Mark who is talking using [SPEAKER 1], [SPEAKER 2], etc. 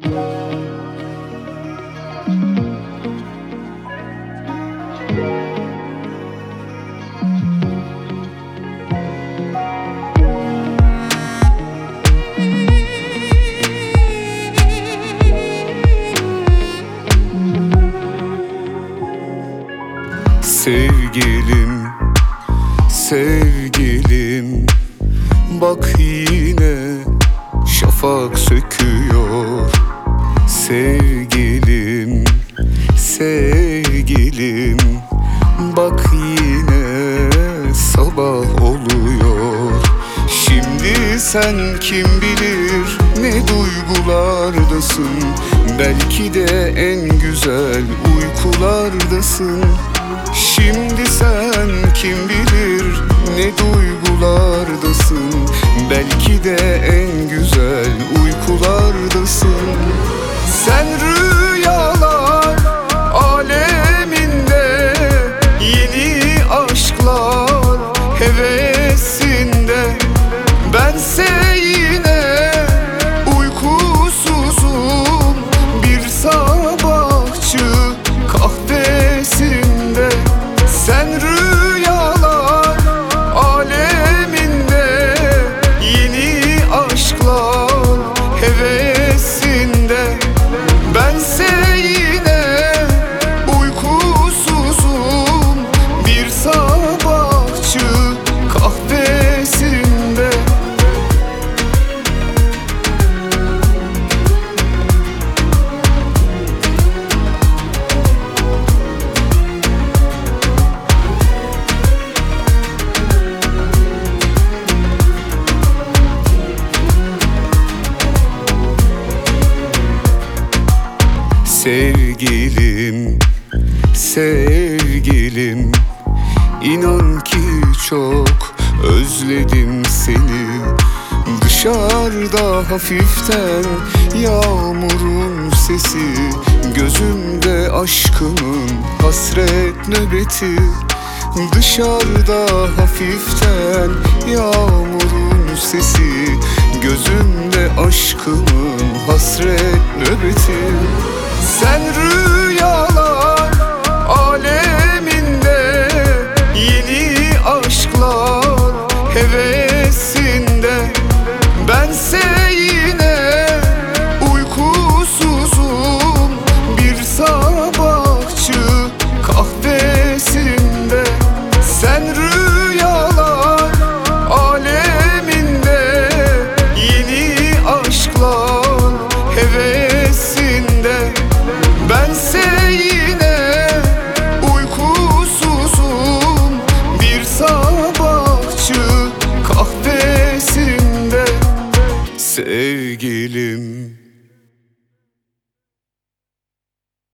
[SPEAKER 1] Sevgilim, sevgilim, bak yine şafak söküyor. Sevgilim, sevgilim, bak yine sabah oluyor. Şimdi sen kim bilir ne duygulardasın, belki de en güzel uykulardasın. Şimdi sen kim bilir ne duygulardasın, belki de en güzel uykulardasın. Sen rüyalar aleminde, yeni aşklar hevesinde. Bense yine uykusuzum, bir sabahçı kahvesinde. Sen rüyalar aleminde, yeni aşklar hevesinde. Bense yine uykusuzum, bir sabahçı kahvesinde. Sevgilim, sevgilim, inan ki çok özledim seni. Dışarıda hafiften yağmurun sesi, gözümde aşkımın hasret nöbeti. Dışarıda hafiften yağmurun sesi, gözümde aşkımın hasret nöbeti. Sen rüyalar aleminde, yeni aşklar hevesinde. Bense yine uykusuzum, bir sabahçı kahvesinde. Sen rüyalar aleminde, yeni aşklar hevesinde. Bense yine uykusuzum, bir sabahçı kahvesinde. Sevgilim,